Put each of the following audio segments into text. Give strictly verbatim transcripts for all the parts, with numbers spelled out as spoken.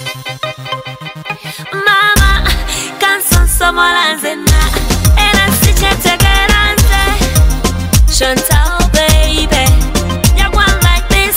Mama, canson somolanzena, era si chete garanze. Chantal, baby, ya one like this.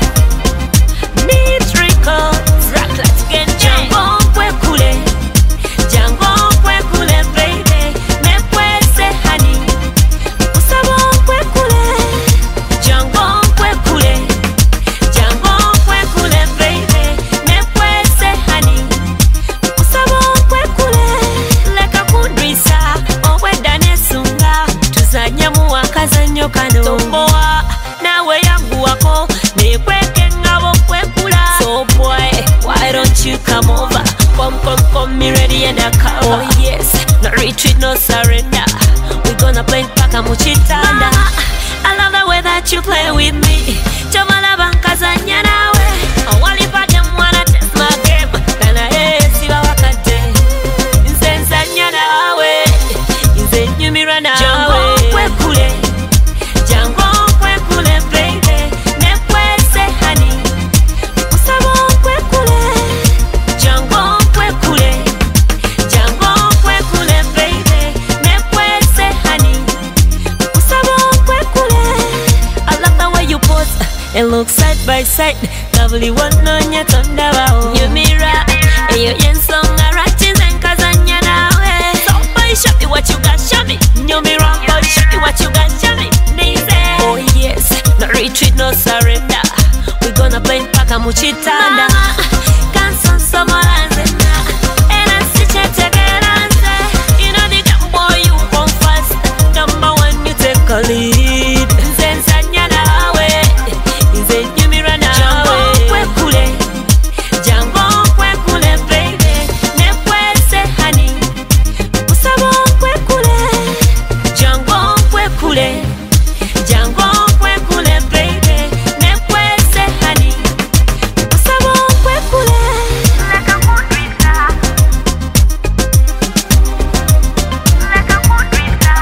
Need records, rock like again. Jango kwe kule, jango kwe kule, baby. Me puese honey, usabo kwe kule. Jango kwe kule, jango kwe kule, baby. Me puese honey, usabo kwe kule. Leka kundrisa, owe dane sunga. Tuzanyamu wakazanyo kano. Tomboa, nawe yangu wako. Mekweke ngabo kwe kula. So boy, why don't you come over? Come, come, come, me ready and I cover. Oh yes, no retreat, no surrender. We gonna play paka muchitanda. I love the way that you play with me. Chamala bankazanya nawe. Awalipata mwana test my game. Kana eh siba wakate. Insensanya nawe. Insenyumira nawe. Jango kwe kule. Jango kwe kule, baby. Nekwese honey. Usabo kwe kule. Jango kwe kule. Jango kwe kule, baby. Nekwese honey. Usabo kwe kule. I love the way you pose and look side by side. Lovely one on your tonda bao. You mirror. And you yen song a ratchin and kazanya nawe. So boy, show me what you got, show me. You mirror, boy, show me what you got, show me. Oh yes, no retreat, no surrender. We gonna play paka muchitanda. Canson somolanzena, era si chete garanze. You know the damn boy you come fast. Number one you take a lead. Nzensanya nawe, nzenyumira nawe. Jango kwe kule, jango kwe kule, baby. Nekwese honey, usabo kwe kule. Jango kwe kule. Jango kwe kule, baby. Nekwese honey, usabo kwe kule. Leka kundrisa, leka kundrisa.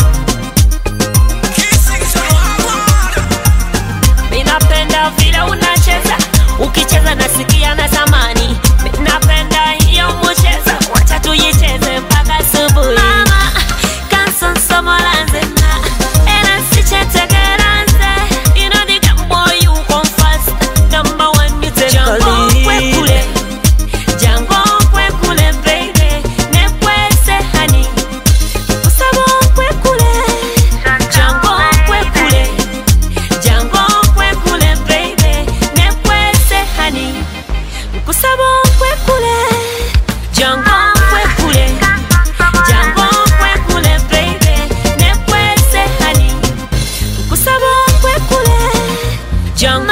Minapenda vile unacheza, ukicheza nasikia na zamani. Minapenda hiyo mcheza, wacha tuicheze mpaka asubuhi. Mama, canson somolanzena, era si chete garanze. You know the damn boy you come fast. Number one you take a lead. Jango kwe kule, jango kwe kule, baby. Nekwese honey, usabo kwe kule. Jango kwe kule, jango kwe kule, baby. Nekwese honey, usabo kwe kule. Jango kwe kule, jango kwe kule, baby. Nekwese honey, usabo kwe kule. Jango